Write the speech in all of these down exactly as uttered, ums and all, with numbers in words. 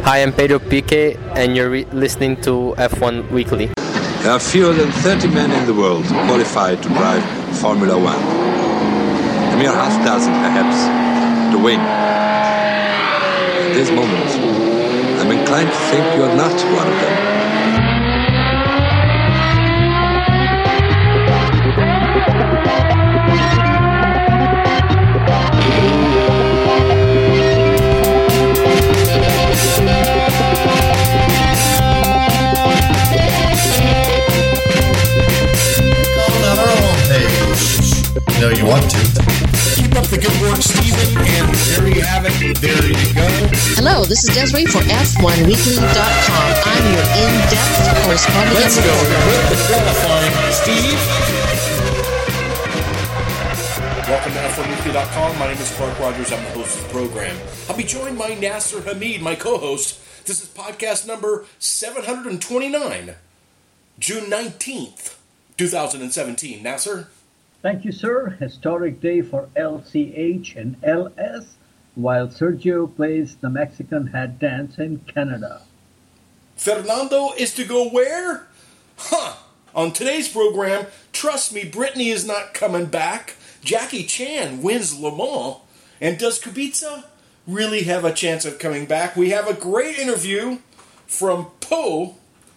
Hi, I'm Pedro Pique, and you're re- listening to F one Weekly. There are fewer than thirty men in the world qualified to drive Formula One. A mere half dozen, perhaps, to win. At this moment, I'm inclined to think you're not one of them. You know you want to. Keep up the good work, Stephen, and there you have it. There you go. Hello, this is Desiree for F one Weekly dot com. I'm your in-depth correspondent. Let's go with the qualifying, Steve. Welcome to F one Weekly dot com. My name is Clark Rogers. I'm the host of the program. I'll be joined by Nasser Hamid, my co-host. This is podcast number seven hundred twenty-nine, June nineteenth, twenty seventeen. Nasser? Thank you, sir. Historic day for L C H and L S, while Sergio plays the Mexican hat dance in Canada. Fernando is to go where? Huh. On today's program, trust me, Brittany is not coming back. Jackie Chan wins Le Mans. And does Kubica really have a chance of coming back? We have a great interview from Poe.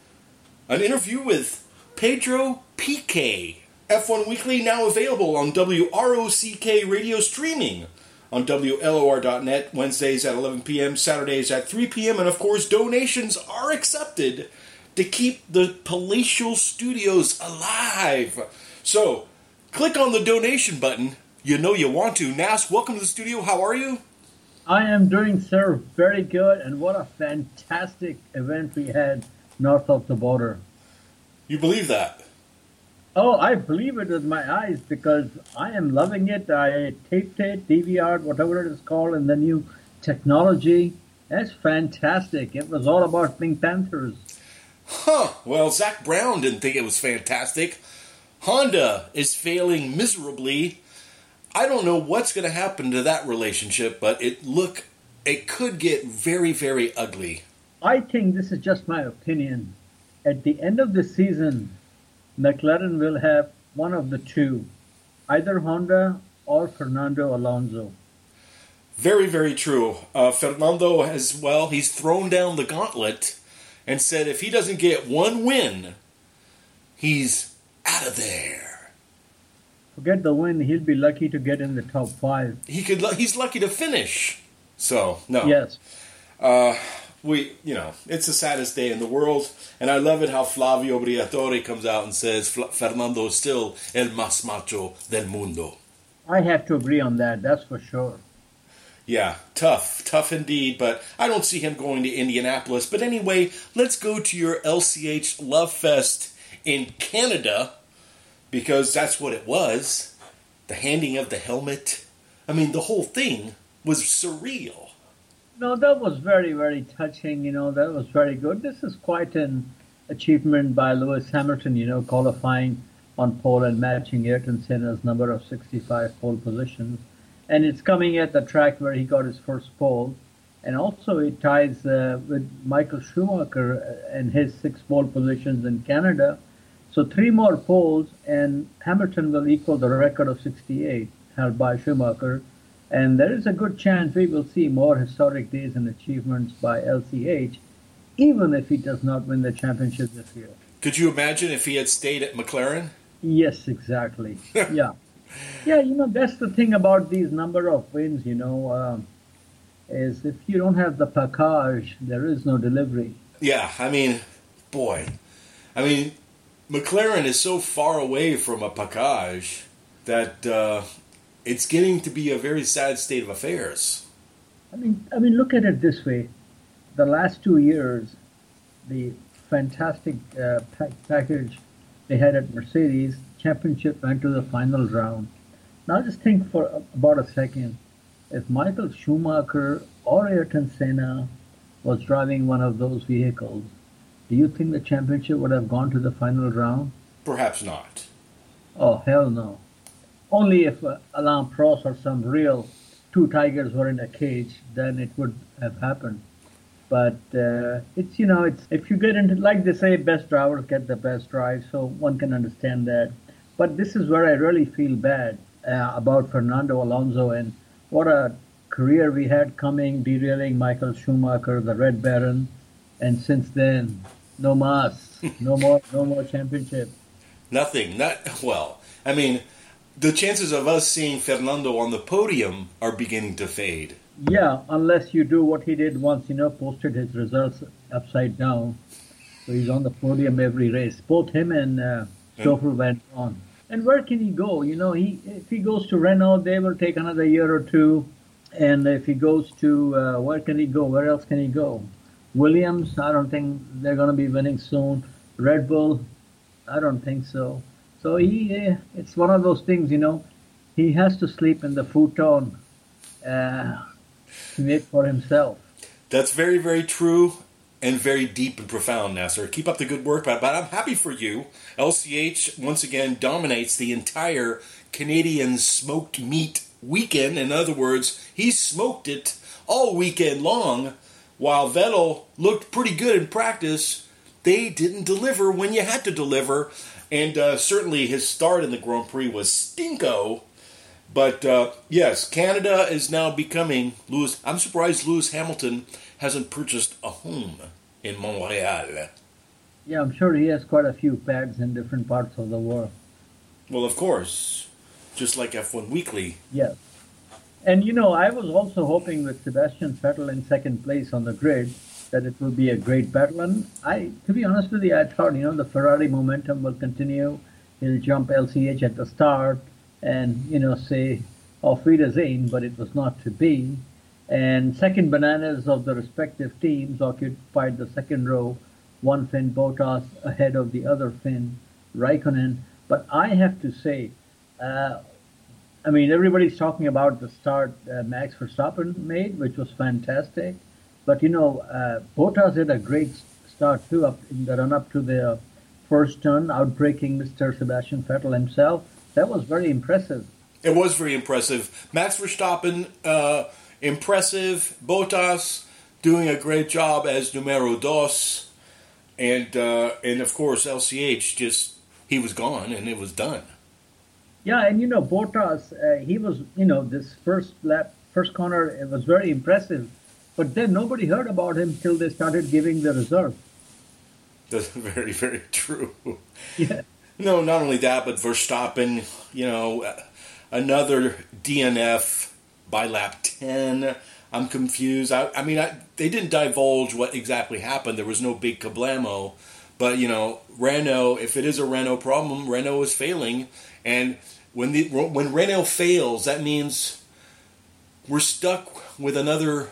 An interview with Pedro Pique. F one Weekly now available on W R O C K radio streaming on W L O R dot net, Wednesdays at eleven p.m., Saturdays at three p.m., and of course donations are accepted to keep the palatial studios alive. So, click on the donation button. You know you want to. Nas, welcome to the studio. How are you? I am doing, sir, very good, and what a fantastic event we had north of the border. You believe that? Oh, I believe it with my eyes because I am loving it. I taped it, D V R'd, whatever it is called, and the new technology. That's fantastic. It was all about Pink Panthers. Huh. Well, Zach Brown didn't think it was fantastic. Honda is failing miserably. I don't know what's going to happen to that relationship, but it look it could get very, very ugly. I think this is just my opinion. At the end of the season, McLaren will have one of the two, either Honda or Fernando Alonso. Very, very true. Uh, Fernando as well, he's thrown down the gauntlet and said if he doesn't get one win, he's out of there. Forget the win, he'll be lucky to get in the top five. He could. He's lucky to finish. So, no. Yes. Uh... We, you know, it's the saddest day in the world, and I love it how Flavio Briatore comes out and says Fernando is still el más macho del mundo. I have to agree on that, that's for sure. Yeah, tough, tough indeed, but I don't see him going to Indianapolis. But anyway, let's go to your L C H Love Fest in Canada, because that's what it was. The handing of the helmet. I mean, the whole thing was surreal. No, that was very, very touching, you know, that was very good. This is quite an achievement by Lewis Hamilton, you know, qualifying on pole and matching Ayrton Senna's number of sixty-five pole positions. And it's coming at the track where he got his first pole. And also it ties uh, with Michael Schumacher and his six pole positions in Canada. So three more poles, and Hamilton will equal the record of sixty-eight held by Schumacher. And there is a good chance we will see more historic days and achievements by L C H, even if he does not win the championship this year. Could you imagine if he had stayed at McLaren? Yes, exactly. yeah. Yeah, you know, that's the thing about these number of wins, you know, um, is if you don't have the package, there is no delivery. Yeah, I mean, boy. I mean, McLaren is so far away from a package that... Uh, It's getting to be a very sad state of affairs. I mean, I mean, look at it this way: the last two years, the fantastic uh, pack- package they had at Mercedes championship went to the final round. Now, just think for about a second: if Michael Schumacher or Ayrton Senna was driving one of those vehicles, do you think the championship would have gone to the final round? Perhaps not. Oh, hell no. Only if uh, Alain Prost or some real two tigers were in a cage, then it would have happened. But uh, it's, you know, it's if you get into, like they say, best drivers get the best drive, so one can understand that. But this is where I really feel bad uh, about Fernando Alonso and what a career we had coming, derailing Michael Schumacher, the Red Baron, and since then, no mas, no more, no more championship. Nothing. Not well. I mean, the chances of us seeing Fernando on the podium are beginning to fade. Yeah, unless you do what he did once, you know, posted his results upside down. So he's on the podium every race. Both him and uh, Stoffel went on. And where can he go? You know, he if he goes to Renault, they will take another year or two. And if he goes to, uh, where can he go? Where else can he go? Williams, I don't think they're going to be winning soon. Red Bull, I don't think so. So he, uh, it's one of those things, you know, he has to sleep in the futon uh, to make for himself. That's very, very true and very deep and profound, Nasser. Keep up the good work, but, but I'm happy for you. L C H, once again, dominates the entire Canadian smoked meat weekend. In other words, he smoked it all weekend long, while Vettel looked pretty good in practice. They didn't deliver when you had to deliver, and uh, certainly his start in the Grand Prix was stinko. But uh, yes, Canada is now becoming Lewis. I'm surprised Lewis Hamilton hasn't purchased a home in Montreal. Yeah, I'm sure he has quite a few pads in different parts of the world. Well, of course, just like F one Weekly. Yes. And, you know, I was also hoping with Sebastian Vettel in second place on the grid that it will be a great battle. And I, to be honest with you, I thought, you know, the Ferrari momentum will continue. He'll jump L C H at the start and, you know, say, auf Wiedersehen, but it was not to be. And second bananas of the respective teams occupied the second row, one Finn Bottas ahead of the other Finn Raikkonen. But I have to say, uh, I mean, everybody's talking about the start uh, Max Verstappen made, which was fantastic. But, you know, uh, Bottas had a great start, too, up in the run-up to the first turn, outbreaking Mister Sebastian Vettel himself. That was very impressive. It was very impressive. Max Verstappen, uh, impressive. Bottas doing a great job as numero dos. And, uh, and of course, L C H just, he was gone and it was done. Yeah, and, you know, Bottas, uh, he was, you know, this first lap, first corner, it was very impressive. But then nobody heard about him till they started giving the result. That's very, very true. Yeah. No, not only that, but Verstappen, you know, another D N F by lap ten. I'm confused. I, I mean, I, they didn't divulge what exactly happened. There was no big kablamo. But, you know, Renault, if it is a Renault problem, Renault is failing. And when the when Renault fails, that means we're stuck with another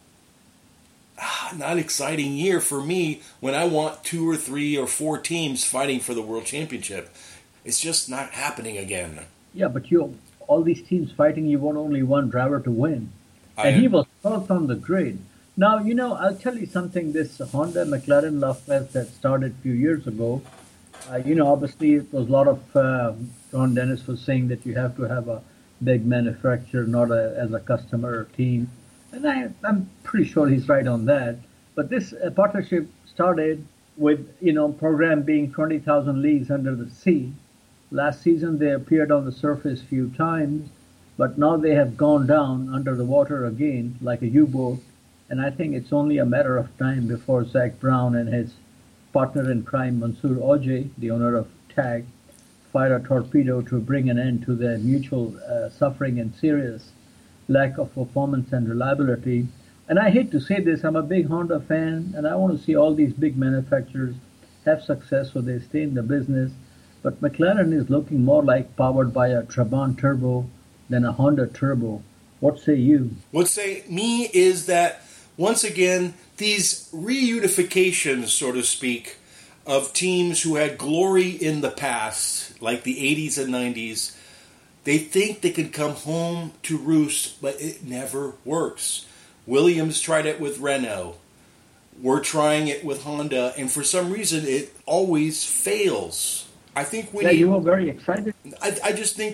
ah, not exciting year for me when I want two or three or four teams fighting for the World Championship. It's just not happening again. Yeah, but you all these teams fighting, you want only one driver to win. I and am. he was fourth on the grid. Now, you know, I'll tell you something, this Honda McLaren love fest that started a few years ago, uh, you know, obviously it was a lot of, uh, Ron Dennis was saying that you have to have a big manufacturer, not a, as a customer or team. And I, I'm pretty sure he's right on that. But this uh, partnership started with, you know, program being twenty thousand leagues under the sea. Last season they appeared on the surface a few times, but now they have gone down under the water again like a U-boat. And I think it's only a matter of time before Zach Brown and his partner in crime, Mansoor Ojay, the owner of TAG, fire a torpedo to bring an end to their mutual uh, suffering and serious lack of performance and reliability. And I hate to say this, I'm a big Honda fan, and I want to see all these big manufacturers have success so they stay in the business. But McLaren is looking more like powered by a Trabant turbo than a Honda turbo. What say you? What say me is that, once again, these reunifications, so to speak, of teams who had glory in the past, like the eighties and nineties, they think they can come home to roost, but it never works. Williams tried it with Renault. We're trying it with Honda, and for some reason, it always fails. I think we Yeah, need, you were very excited. I, I just think,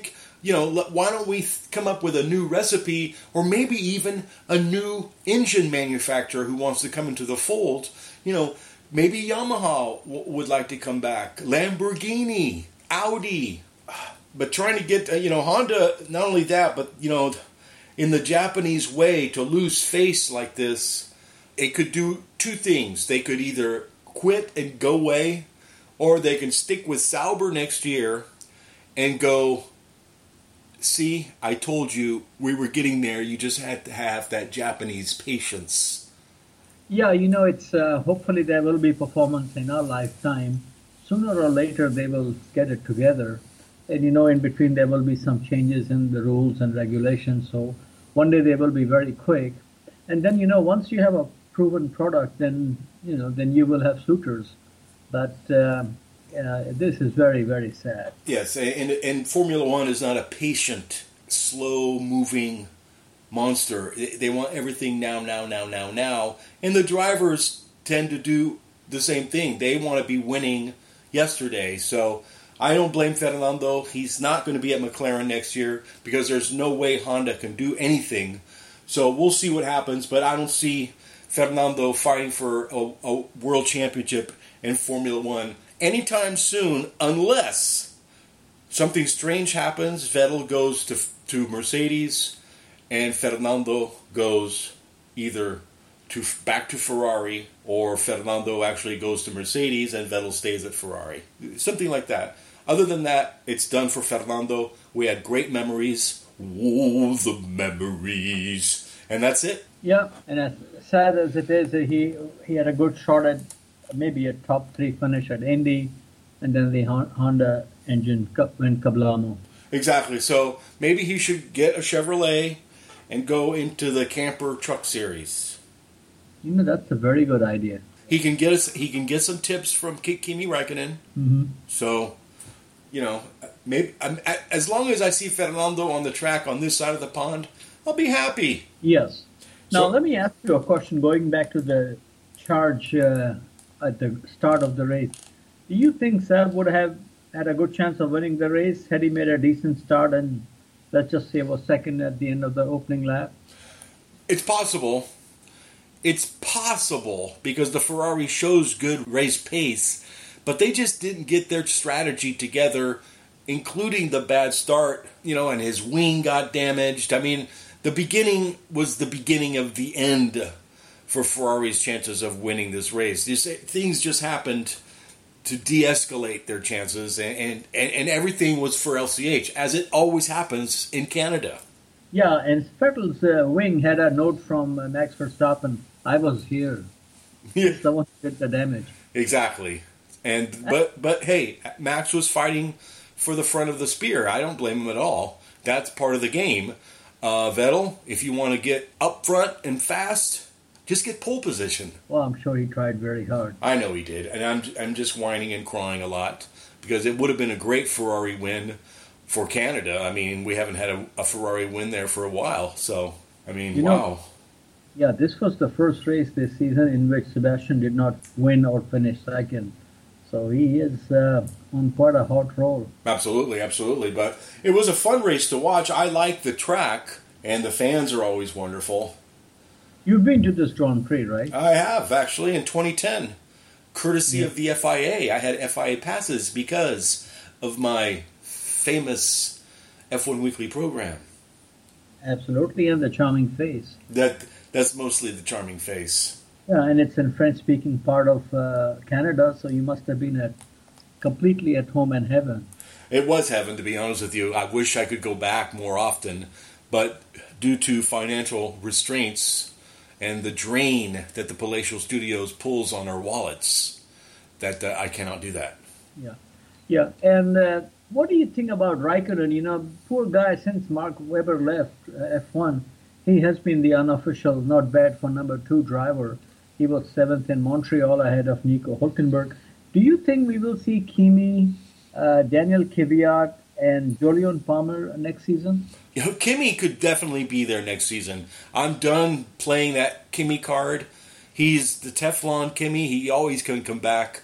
you know, why don't we th- come up with a new recipe, or maybe even a new engine manufacturer who wants to come into the fold? You know, maybe Yamaha w- would like to come back, Lamborghini, Audi. But trying to get, uh, you know, Honda, not only that, but, you know, in the Japanese way, to lose face like this, it could do two things. They could either quit and go away, or they can stick with Sauber next year and go, see, I told you we were getting there. You just had to have that Japanese patience. Yeah, you know, it's uh, hopefully there will be performance in our lifetime. Sooner or later, they will get it together. And, you know, in between, there will be some changes in the rules and regulations. So one day they will be very quick. And then, you know, once you have a proven product, then, you know, then you will have suitors. But uh, uh, this is very, very sad. Yes, and, and Formula One is not a patient, slow-moving monster. They want everything now, now, now, now, now. And the drivers tend to do the same thing. They want to be winning yesterday. So I don't blame Fernando. He's not going to be at McLaren next year because there's no way Honda can do anything. So we'll see what happens, but I don't see Fernando fighting for a, a world championship in Formula One anytime soon, unless something strange happens. Vettel goes to to Mercedes, and Fernando goes either to back to Ferrari, or Fernando actually goes to Mercedes and Vettel stays at Ferrari. Something like that. Other than that, it's done for Fernando. We had great memories. Oh, the memories. And that's it. Yeah, and as sad as it is, he he had a good shot at maybe a top three finish at Indy, and then the Honda engine went kablamo. Exactly. So maybe he should get a Chevrolet and go into the camper truck series. You know, that's a very good idea. He can get us. He can get some tips from Kimi Räikkönen. Mm-hmm. So, you know, maybe as long as I see Fernando on the track on this side of the pond, I'll be happy. Yes. Now, So- let me ask you a question going back to the charge uh, at the start of the race. Do you think Seb would have had a good chance of winning the race had he made a decent start and, let's just say, was second at the end of the opening lap? It's possible. It's possible because the Ferrari shows good race pace, but they just didn't get their strategy together, including the bad start, you know, and his wing got damaged. I mean, the beginning was the beginning of the end for Ferrari's chances of winning this race. These things just happened to de-escalate their chances, and, and, and, and everything was for L C H, as it always happens in Canada. Yeah, and Vettel's uh, wing had a note from uh, Max Verstappen. I was here. Someone did the damage. Exactly. And but but hey, Max was fighting for the front of the spear. I don't blame him at all. That's part of the game. Uh, Vettel, if you want to get up front and fast, just get pole position. Well, I'm sure he tried very hard. I know he did, and I'm I'm just whining and crying a lot because it would have been a great Ferrari win for Canada. I mean, we haven't had a, a Ferrari win there for a while, so I mean, You wow. know- Yeah, this was the first race this season in which Sebastian did not win or finish second. So he is uh, on quite a hot roll. Absolutely, absolutely. But it was a fun race to watch. I like the track, and the fans are always wonderful. You've been to this Grand Prix, right? I have, actually, in twenty ten. Courtesy Yeah. of the F I A. I had F I A passes because of my famous F one Weekly program. Absolutely, and the charming face. That That's mostly the charming face. Yeah, and it's in French-speaking part of uh, Canada, so you must have been at completely at home in heaven. It was heaven, to be honest with you. I wish I could go back more often, but due to financial restraints and the drain that the Palatial Studios pulls on our wallets, that uh, I cannot do that. Yeah, yeah. And uh, what do you think about Raikkonen? You know, poor guy, since Mark Webber left uh, F one, he has been the unofficial, not bad for number two driver. He was seventh in Montreal ahead of Nico Hülkenberg. Do you think we will see Kimi, uh, Daniel Kvyat, and Jolyon Palmer next season? You know, Kimi could definitely be there next season. I'm done playing that Kimi card. He's the Teflon Kimi. He always can come back.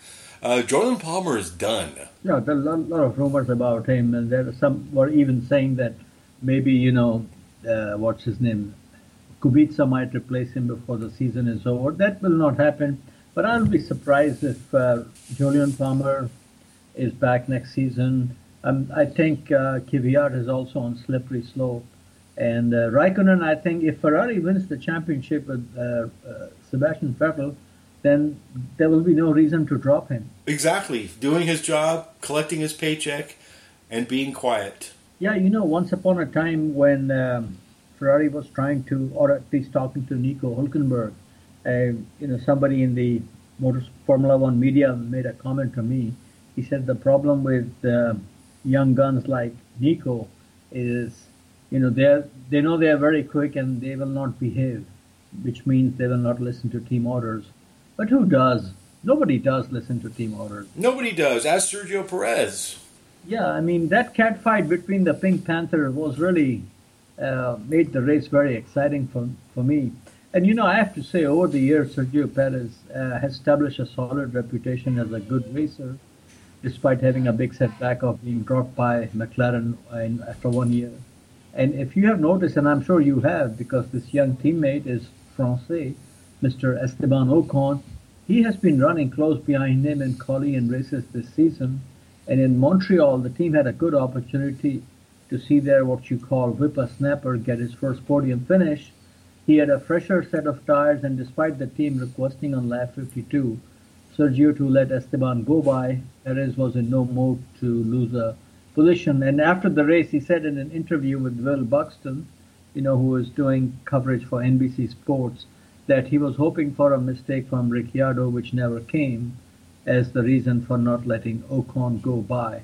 Uh, Jordan Palmer is done. Yeah, there are a lot, lot of rumors about him, and there are some were even saying that maybe, you know, uh, what's his name, Kubica might replace him before the season is over. That will not happen, but I'll be surprised if uh, Julian Palmer is back next season. Um, I think uh, Kvyat is also on slippery slope. And uh, Raikkonen, I think if Ferrari wins the championship with uh, uh, Sebastian Vettel, then there will be no reason to drop him. Exactly. Doing his job, collecting his paycheck, and being quiet. Yeah, you know, once upon a time when um, Ferrari was trying to, or at least talking to Nico Hülkenberg, uh, you know, somebody in the Motor Formula One media made a comment to me. He said the problem with uh, young guns like Nico is, you know, they they know they are very quick and they will not behave, which means they will not listen to team orders. But who does? Nobody does listen to team orders. Nobody does. Ask Sergio Perez. Yeah, I mean, that catfight between the Pink Panther was really uh, made the race very exciting for, for me. And, you know, I have to say, over the years, Sergio Perez uh, has established a solid reputation as a good racer, despite having a big setback of being dropped by McLaren in, after one year. And if you have noticed, and I'm sure you have, because this young teammate is Francais, Mister Esteban Ocon, he has been running close behind him in quali and races this season. And in Montreal, the team had a good opportunity to see their, what you call, whippersnapper get his first podium finish. He had a fresher set of tires, and despite the team requesting on lap fifty-two, Sergio to let Esteban go by, Perez was in no mood to lose a position. And after the race, he said in an interview with Will Buxton, you know, who was doing coverage for N B C Sports, that he was hoping for a mistake from Ricciardo, which never came, as the reason for not letting Ocon go by.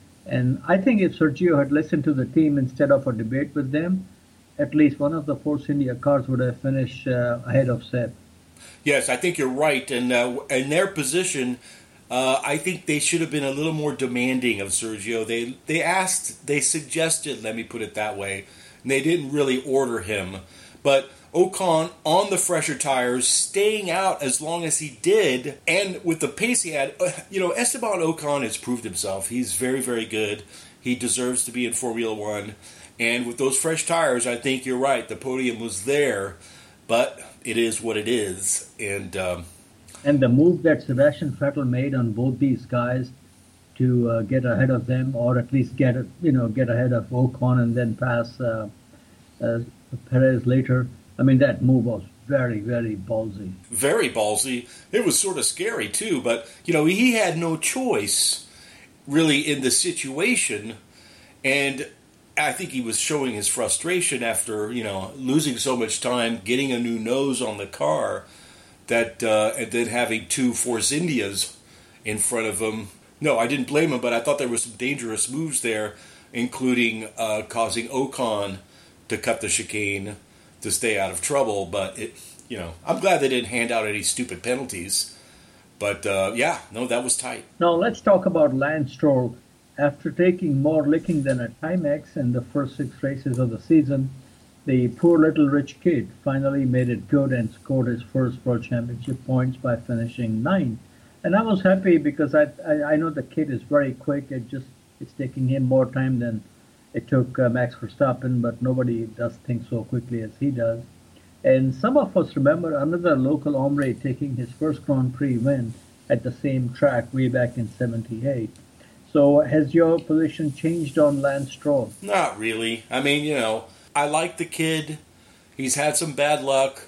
And I think if Sergio had listened to the team instead of a debate with them, at least one of the Force India cars would have finished uh, ahead of Seb. Yes, I think you're right. And uh, in their position, uh, I think they should have been a little more demanding of Sergio. They they asked, they suggested, let me put it that way, and they didn't really order him. But Ocon, on the fresher tires, staying out as long as he did, and with the pace he had, you know, Esteban Ocon has proved himself. He's very, very good. He deserves to be in Formula One. And with those fresh tires, I think you're right. The podium was there, but it is what it is. And um, and the move that Sebastian Vettel made on both these guys to uh, get ahead of them, or at least get you know get ahead of Ocon and then pass uh, uh, Perez later. I mean, that move was very, very ballsy. Very ballsy. It was sort of scary too, but you know he had no choice really in the situation, and I think he was showing his frustration after, you know, losing so much time, getting a new nose on the car, that uh, and then having two Force Indias in front of him. No, I didn't blame him, but I thought there were some dangerous moves there, including uh, causing Ocon to cut the chicane to stay out of trouble. But, it, you know, I'm glad they didn't hand out any stupid penalties. But, uh, yeah, no, that was tight. Now, let's talk about Lance Stroll. After taking more licking than a Timex in the first six races of the season, the poor little rich kid finally made it good and scored his first World Championship points by finishing ninth. And I was happy because I, I I know the kid is very quick. It just it's taking him more time than it took uh, Max Verstappen, but nobody does things so quickly as he does. And some of us remember another local hombre taking his first Grand Prix win at the same track way back in seventy-eight. So has your position changed on Lance Stroll? Not really. I mean, you know, I like the kid. He's had some bad luck.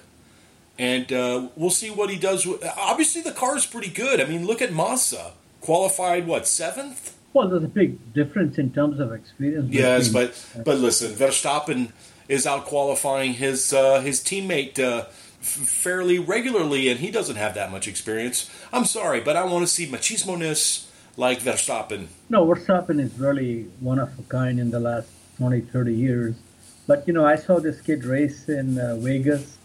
And uh, we'll see what he does. With, obviously, the car is pretty good. I mean, look at Massa. Qualified, what, seventh? Well, there's a big difference in terms of experience. Yes, between, but but listen, Verstappen is out qualifying his, uh, his teammate uh, f- fairly regularly, and he doesn't have that much experience. I'm sorry, but I want to see machismo-ness like Verstappen. No, Verstappen is really one of a kind in the last twenty, thirty years. But, you know, I saw this kid race in uh, Vegas.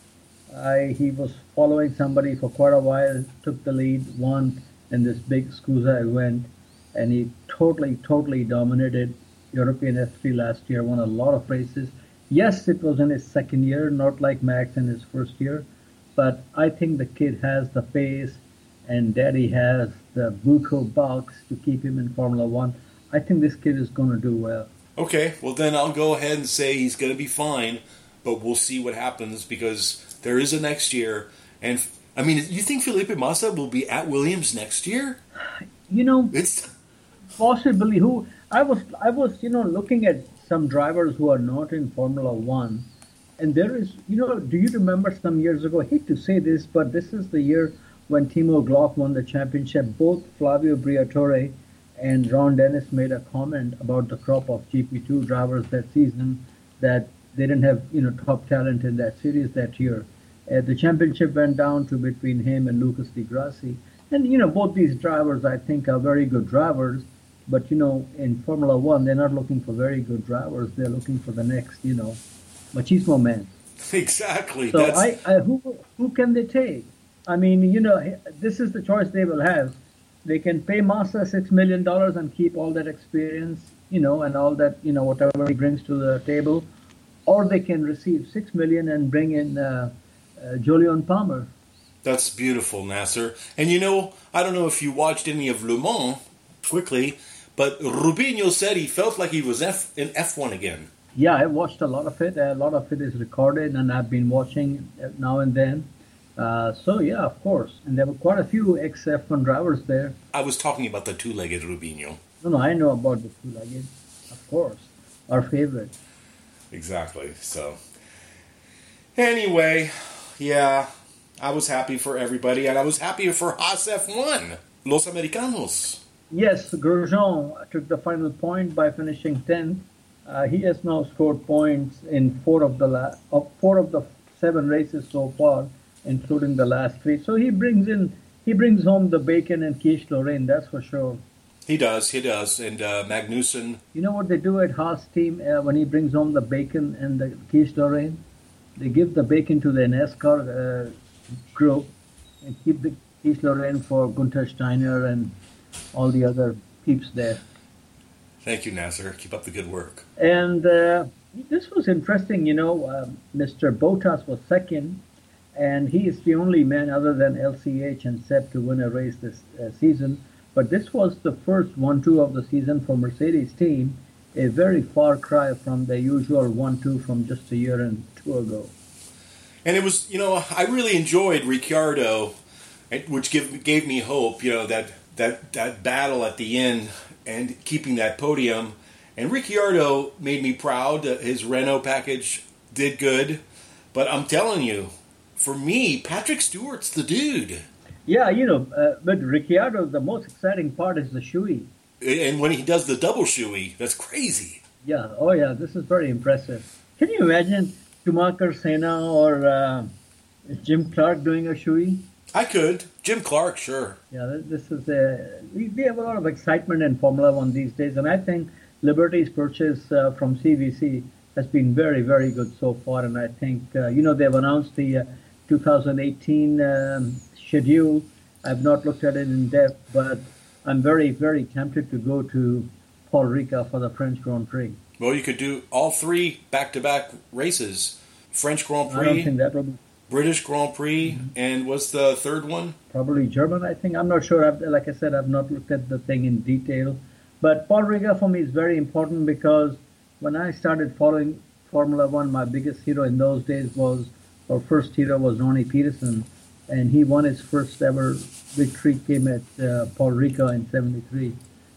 I, he was following somebody for quite a while, took the lead, won in this big SCUSA event, and he totally, totally dominated European F three last year, won a lot of races. Yes, it was in his second year, not like Max in his first year, but I think the kid has the pace and Daddy has the Bucco box to keep him in Formula One. I think this kid is going to do well. Okay, well then I'll go ahead and say he's going to be fine, but we'll see what happens because there is a next year. And I mean, you think Felipe Massa will be at Williams next year? You know, It's possibly who I was. I was, you know, looking at some drivers who are not in Formula One, and there is, you know, do you remember some years ago? I hate to say this, but this is the year when Timo Glock won the championship. Both Flavio Briatore and Ron Dennis made a comment about the crop of G P two drivers that season, that they didn't have, you know, top talent in that series that year. Uh, the championship went down to between him and Lucas Di Grassi. And, you know, both these drivers, I think, are very good drivers. But, you know, in Formula One, they're not looking for very good drivers. They're looking for the next, you know, machismo man. exactly. So That's, I, I who who can they take? I mean, you know, this is the choice they will have. They can pay Massa six million dollars and keep all that experience, you know, and all that, you know, whatever he brings to the table, or they can receive six million and bring in uh, uh, Jolyon Palmer. That's beautiful, Nasser. And you know, I don't know if you watched any of Le Mans quickly, but Rubinho said he felt like he was F- in F one again. Yeah, I watched a lot of it. A lot of it is recorded, and I've been watching now and then. Uh, so, yeah, of course. And there were quite a few ex-F one drivers there. I was talking about the two-legged Rubinho. No, no, I know about the two-legged, of course. Our favorite. Exactly. So, anyway, yeah, I was happy for everybody, and I was happy for Haas F one, Los Americanos. Yes, Grosjean took the final point by finishing tenth. Uh, he has now scored points in four of the la- of four of the seven races so far, including the last three. So he brings in he brings home the bacon and quiche Lorraine, that's for sure. He does, he does, and uh, Magnussen. You know what they do at Haas team uh, when he brings home the bacon and the quiche Lorraine? They give the bacon to the NASCAR uh, group and keep the quiche Lorraine for Gunther Steiner and all the other peeps there. Thank you, Nasser. Keep up the good work. And uh, this was interesting, you know, uh, Mister Bottas was second, and he is the only man other than L C H and Seb to win a race this uh, season. But this was the first one two of the season for Mercedes team, a very far cry from the usual one two from just a year and two ago. And it was, you know, I really enjoyed Ricciardo, which give, gave me hope, you know, that, that, that battle at the end and keeping that podium. And Ricciardo made me proud. His Renault package did good. But I'm telling you, for me, Patrick Stewart's the dude. Yeah, you know, uh, but Ricciardo, the most exciting part is the shoey. And when he does the double shoey, that's crazy. Yeah, oh yeah, this is very impressive. Can you imagine Schumacher, Senna, or uh, Jim Clark doing a shoey? I could. Jim Clark, sure. Yeah, this is a, we, we have a lot of excitement in Formula One these days, and I think Liberty's purchase uh, from C V C has been very, very good so far. And I think, uh, you know, they've announced the uh, two thousand eighteen um, schedule. I've not looked at it in depth, but I'm very, very tempted to go to Paul Ricard for the French Grand Prix. Well, you could do all three back-to-back races. French Grand Prix. I don't think that will be... British Grand Prix, mm-hmm. And what's the third one? Probably German, I think. I'm not sure. I've, like I said, I've not looked at the thing in detail. But Paul Ricard for me is very important because when I started following Formula One, my biggest hero in those days was, or first hero was Ronnie Peterson. And he won his first ever victory, came at uh, Paul Ricard in seventy-three.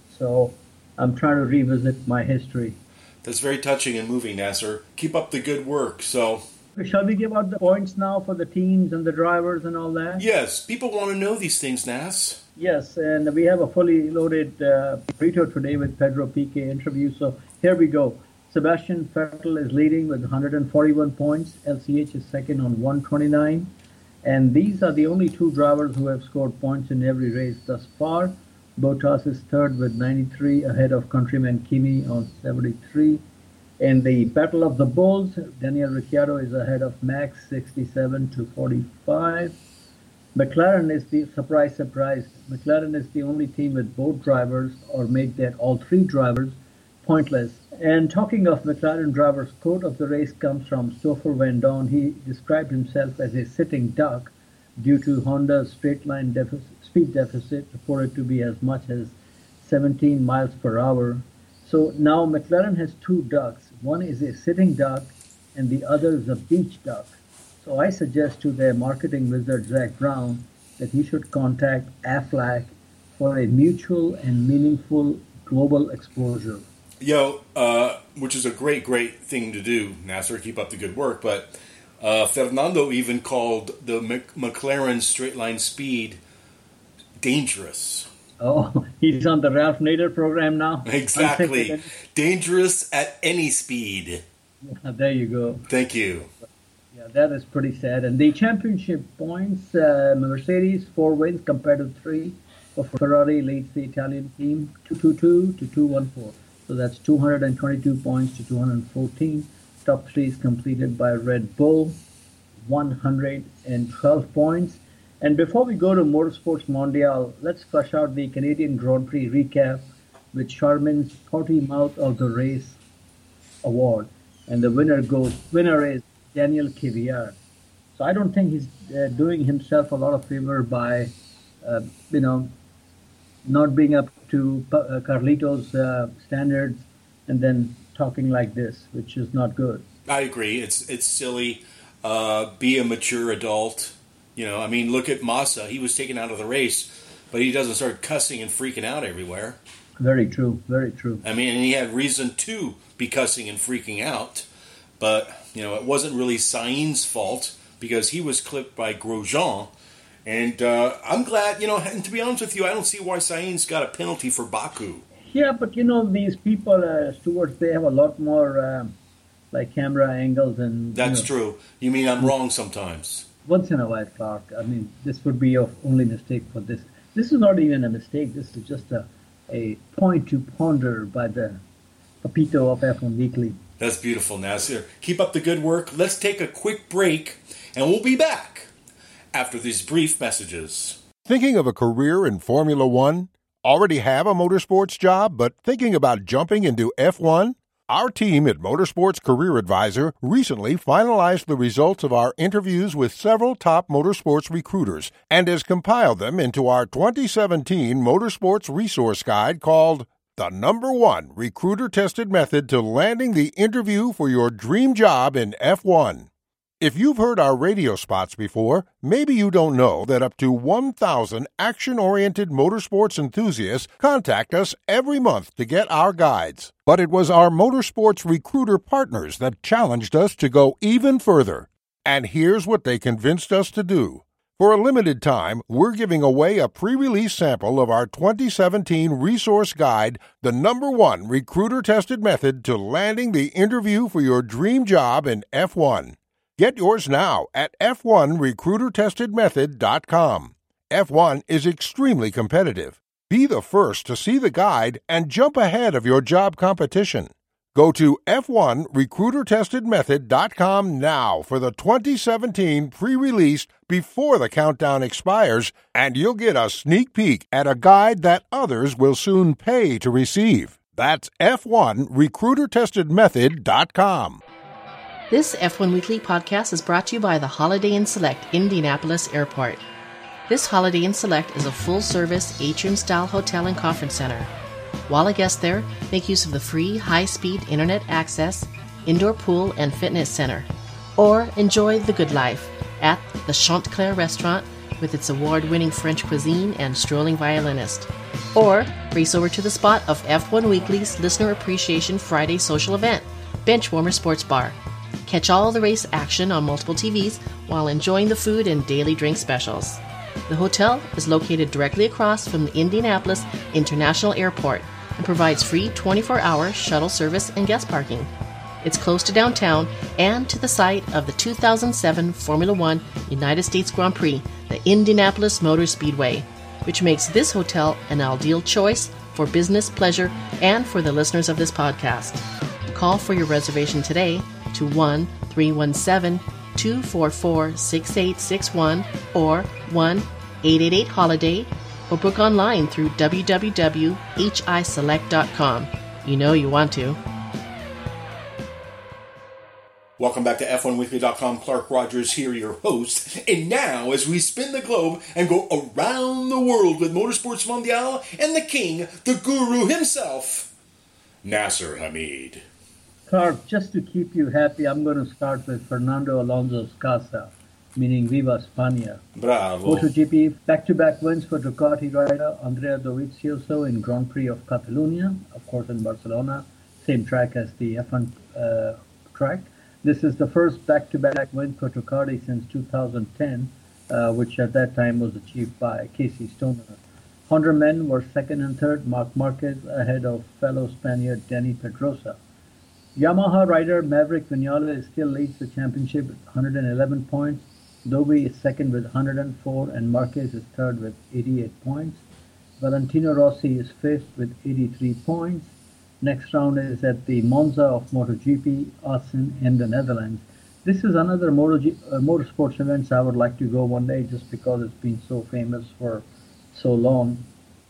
So I'm trying to revisit my history. That's very touching and moving, Nasser. Keep up the good work. So... Shall we give out the points now for the teams and the drivers and all that? Yes, people want to know these things, Nas. Yes, and we have a fully loaded uh, burrito today with Pedro Piquet interview. So here we go. Sebastian Vettel is leading with one hundred forty-one points. L C H is second on one twenty-nine. And these are the only two drivers who have scored points in every race thus far. Bottas is third with ninety-three, ahead of countryman Kimi on seventy-three. In the Battle of the Bulls, Daniel Ricciardo is ahead of Max, sixty-seven to forty-five. McLaren is the, surprise, surprise, McLaren is the only team with both drivers, or make that all three drivers, pointless. And talking of McLaren drivers, quote of the race comes from Stoffel Van Dorn. He described himself as a sitting duck due to Honda's straight line deficit, speed deficit, reported to be as much as seventeen miles per hour. So now McLaren has two ducks. One is a sitting duck and the other is a beach duck. So I suggest to their marketing wizard, Zach Brown, that he should contact AFLAC for a mutual and meaningful global exposure. Yo, uh, which is a great, great thing to do, Nasser. Keep up the good work. But uh, Fernando even called the Mc- McLaren straight line speed dangerous. Oh, he's on the Ralph Nader program now? Exactly. Dangerous at any speed. Yeah, there you go. Thank you. Yeah, that is pretty sad. And the championship points, uh, Mercedes, four wins compared to three. For Ferrari leads the Italian team two twenty-two to two fourteen. So that's two hundred twenty-two points to two hundred fourteen. Top three is completed by Red Bull, one hundred twelve points. And before we go to Motorsports Mondial, let's flush out the Canadian Grand Prix recap with Charmin's Potty Mouth of the Race award. And the winner goes, winner is Daniel Kvyat. So I don't think he's uh, doing himself a lot of favor by, uh, you know, not being up to uh, Carlito's uh, standards and then talking like this, which is not good. I agree. It's it's silly. Uh, be a mature adult. You know, I mean, look at Massa. He was taken out of the race, but he doesn't start cussing and freaking out everywhere. Very true. Very true. I mean, and he had reason to be cussing and freaking out. But, you know, it wasn't really Sainz's fault because he was clipped by Grosjean. And uh, I'm glad, you know, and to be honest with you, I don't see why Sainz got a penalty for Baku. Yeah, but, you know, these people, uh, stewards, they have a lot more, uh, like, camera angles and... That's you know, true. You mean I'm wrong sometimes? Once in a while, Clark. I mean, this would be your only mistake for this. This is not even a mistake. This is just a, a point to ponder by the Papito of F one Weekly. That's beautiful, Nasser. Keep up the good work. Let's take a quick break, and we'll be back after these brief messages. Thinking of a career in Formula One? Already have a motorsports job, but thinking about jumping into F one? Our team at Motorsports Career Advisor recently finalized the results of our interviews with several top motorsports recruiters and has compiled them into our twenty seventeen Motorsports Resource Guide called The Number One Recruiter-Tested Method to Landing the Interview for Your Dream Job in F one. If you've heard our radio spots before, maybe you don't know that up to one thousand action-oriented motorsports enthusiasts contact us every month to get our guides. But it was our motorsports recruiter partners that challenged us to go even further. And here's what they convinced us to do. For a limited time, we're giving away a pre-release sample of our twenty seventeen resource guide, The Number One Recruiter-Tested Method to Landing the Interview for Your Dream Job in F one. Get yours now at F one recruiter tested method dot com. F one is extremely competitive. Be the first to see the guide and jump ahead of your job competition. Go to F one recruiter tested method dot com now for the twenty seventeen pre-release before the countdown expires, and you'll get a sneak peek at a guide that others will soon pay to receive. That's F one recruiter tested method dot com. This F one Weekly podcast is brought to you by the Holiday Inn Select Indianapolis Airport. This Holiday Inn Select is a full-service atrium-style hotel and conference center. While a guest there, make use of the free high-speed internet access, indoor pool, and fitness center. Or enjoy the good life at the Chanteclair restaurant with its award-winning French cuisine and strolling violinist. Or race over to the spot of F one Weekly's Listener Appreciation Friday social event, Benchwarmer Sports Bar. Catch all the race action on multiple T Vs while enjoying the food and daily drink specials. The hotel is located directly across from the Indianapolis International Airport and provides free twenty-four hour shuttle service and guest parking. It's close to downtown and to the site of the two thousand seven Formula One United States Grand Prix, the Indianapolis Motor Speedway, which makes this hotel an ideal choice for business, pleasure, and for the listeners of this podcast. Call for your reservation today to one three one seven, two four four, six eight six one or one eight eight eight holiday or book online through w w w dot h i select dot com. You know you want to. Welcome back to F one Weekly dot com. Clark Rogers here, your host. And now, as we spin the globe and go around the world with Motorsports Mondial and the king, the guru himself, Nasser Hamid. Clark, just to keep you happy, I'm going to start with Fernando Alonso's Casa, meaning Viva España. Bravo. MotoGP, back-to-back wins for Ducati rider Andrea Dovizioso in Grand Prix of Catalunya, of course in Barcelona, same track as the F one uh, track. This is the first back-to-back win for Ducati since two thousand ten, uh, which at that time was achieved by Casey Stoner. Honda men were second and third, Marc Marquez ahead of fellow Spaniard Dani Pedrosa. Yamaha rider Maverick Vinales still leads the championship with one hundred eleven points. Dovi is second with one hundred four, and Marquez is third with eighty-eight points. Valentino Rossi is fifth with eighty-three points. Next round is at the Monza of MotoGP, Assen in the Netherlands. This is another MotoG- uh, motorsports event I would like to go one day just because it's been so famous for so long.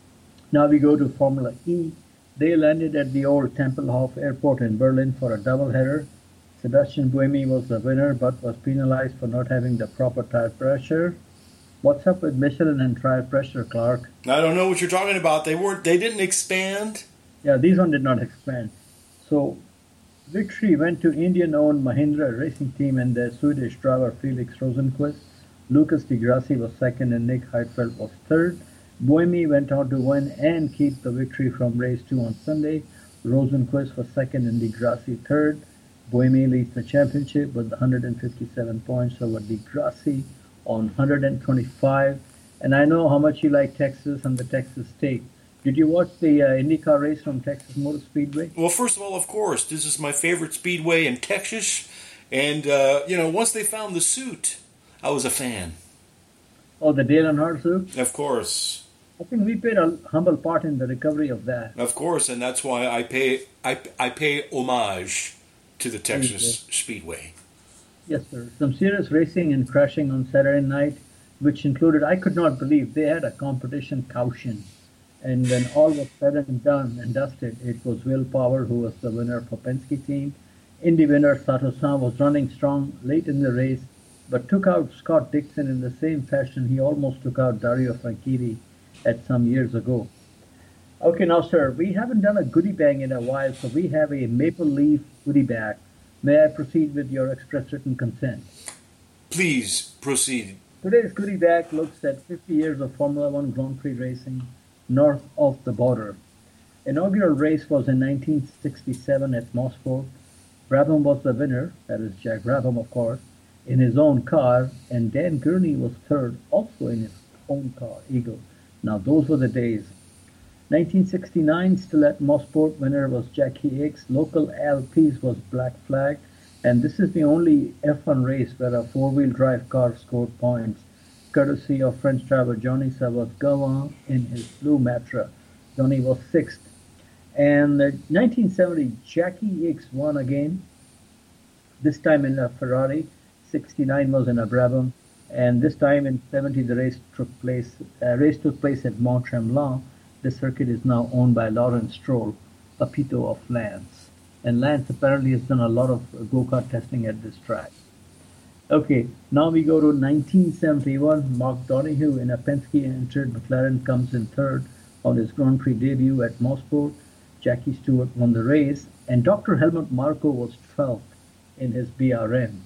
Now we go to Formula E. They landed at the old Tempelhof Airport in Berlin for a doubleheader. Sebastian Buemi was the winner but was penalized for not having the proper tire pressure. What's up with Michelin and tire pressure, Clark? I don't know what you're talking about. They weren't. They didn't expand. Yeah, these one did not expand. So, victory went to Indian-owned Mahindra Racing Team and their Swedish driver Felix Rosenqvist. Lucas Di Grassi was second and Nick Heidfeld was third. Buemi went on to win and keep the victory from race two on Sunday. Rosenqvist was second and Di Grassi third. Buemi leads the championship with one hundred fifty-seven points over Di Grassi on one hundred twenty-five. And I know how much you like Texas and the Texas State. Did you watch the uh, IndyCar race from Texas Motor Speedway? Well, first of all, of course, this is my favorite speedway in Texas. And, uh, you know, once they found the suit, I was a fan. Oh, the Dale Earnhardt suit? Of course. I think we played a humble part in the recovery of that. Of course, and that's why I pay I, I pay homage to the Texas Okay. Speedway. Yes, sir. Some serious racing and crashing on Saturday night, which included, I could not believe, they had a competition caution. And when all was said and done and dusted, it was Will Power who was the winner for Penske team. Indy winner Sato-san was running strong late in the race, but took out Scott Dixon in the same fashion he almost took out Dario Franchitti at some years ago. Okay, now, sir, we haven't done a goodie bag in a while, so we have a Maple Leaf goodie bag. May I proceed with your express written consent? Please proceed. Today's goodie bag looks at fifty years of Formula One Grand Prix racing north of the border. Inaugural race was in nineteen sixty-seven at Mosport. Brabham was the winner, that is Jack Brabham, of course, in his own car, and Dan Gurney was third, also in his own car, Eagle. Now, those were the days. nineteen sixty-nine, still at Mosport, winner was Jackie Hicks. Local L Ps was Black Flag, and this is the only F one race where a four-wheel drive car scored points, courtesy of French driver Johnny Savas-Gowan in his Blue Matra. Johnny was sixth. And in nineteen seventy, Jackie Hicks won again, this time in a Ferrari. sixty-nine was in a Brabham. And this time in seventy, the race took place, uh, race took place at Mont-Tremblant. The circuit is now owned by Lawrence Stroll, a Pito of Lance. And Lance apparently has done a lot of go-kart testing at this track. Okay, now we go to nineteen seventy-one. Mark Donohue in a Penske entered McLaren comes in third on his Grand Prix debut at Mosport. Jackie Stewart won the race, and Doctor Helmut Marko was twelfth in his B R M.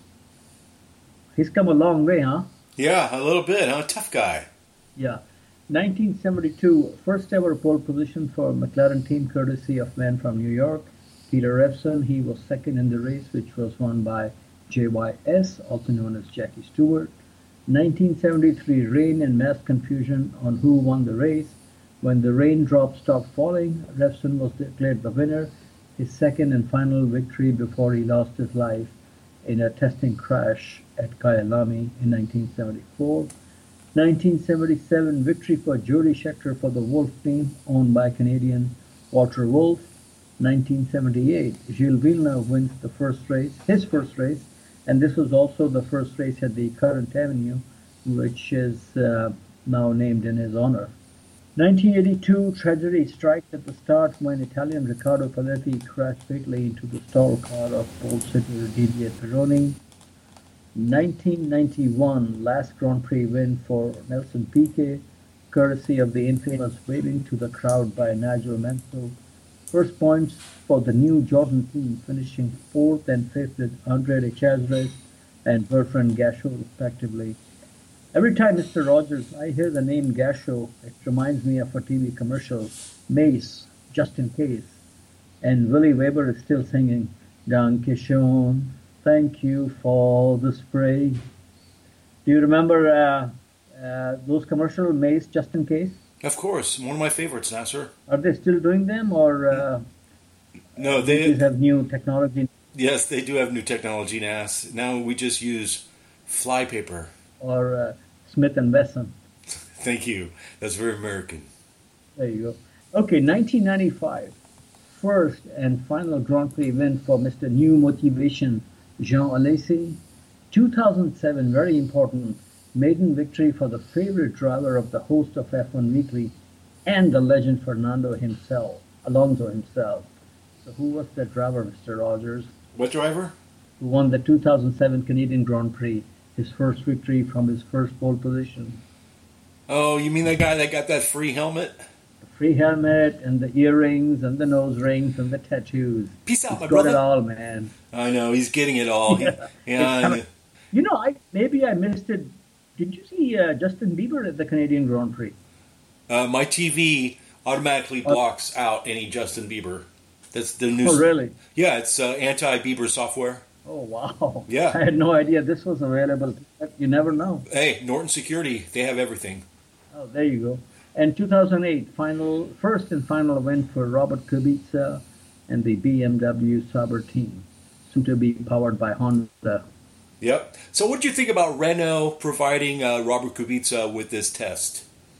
He's come a long way, huh? Yeah, a little bit, huh? Tough guy. Yeah. nineteen seventy-two, first ever pole position for McLaren team, courtesy of man from New York, Peter Revson. He was second in the race, which was won by J Y S, also known as Jackie Stewart. nineteen seventy-three, rain and mass confusion on who won the race. When the raindrops stopped falling, Revson was declared the winner, his second and final victory before he lost his life in a testing crash at Kyalami in nineteen seventy-four. nineteen seventy-seven, victory for Jody Scheckter for the Wolf team, owned by Canadian Walter Wolf. nineteen seventy-eight, Gilles Villeneuve wins the first race, his first race, and this was also the first race at the Current Avenue, which is uh, now named in his honor. nineteen eighty-two, tragedy strikes at the start when Italian Riccardo Paletti crashed fatally into the stall car of pole sitter Didier Pironi. nineteen ninety-one, last Grand Prix win for Nelson Piquet, courtesy of the infamous waving to the crowd by Nigel Mansell. First points for the new Jordan team, finishing fourth and fifth with André de Chazres and Bertrand Gachot, respectively. Every time, Mister Rogers, I hear the name Gachot, it reminds me of a T V commercial, Mace, just in case. And Willie Weber is still singing, Danke schön, thank you for the spray. Do you remember uh, uh, those commercial Mace, just in case? Of course, one of my favorites, Nasser. Are they still doing them, or uh, no? They have new technology. Yes, they do have new technology, Nas. Now we just use flypaper. Or uh, Smith and Wesson. Thank you. That's very American. There you go. Okay, nineteen ninety-five. First and final Grand Prix win for Mister New Motivation, Jean Alesi. two thousand seven, very important, maiden victory for the favorite driver of the host of F one Weekly and the legend Fernando himself, Alonso himself. So who was that driver, Mister Rogers? What driver? Who won the two thousand seven Canadian Grand Prix, his first victory from his first pole position. Oh, you mean that guy that got that free helmet? The free helmet and the earrings and the nose rings and the tattoos. Peace out, he's my got brother. It all, man. I know, he's getting it all. Yeah. He, yeah, you know, I maybe I missed it. Did you see uh, Justin Bieber at the Canadian Grand Prix? Uh, my T V automatically blocks uh, out any Justin Bieber. That's the new. Oh, really? Yeah, it's uh, anti-Bieber software. Oh, wow. Yeah. I had no idea this was available. You never know. Hey, Norton Security, they have everything. Oh, there you go. And two thousand eight, final, first and final win for Robert Kubica and the B M W Sauber team, soon to be powered by Honda. Yep. So what do you think about Renault providing uh, Robert Kubica with this test?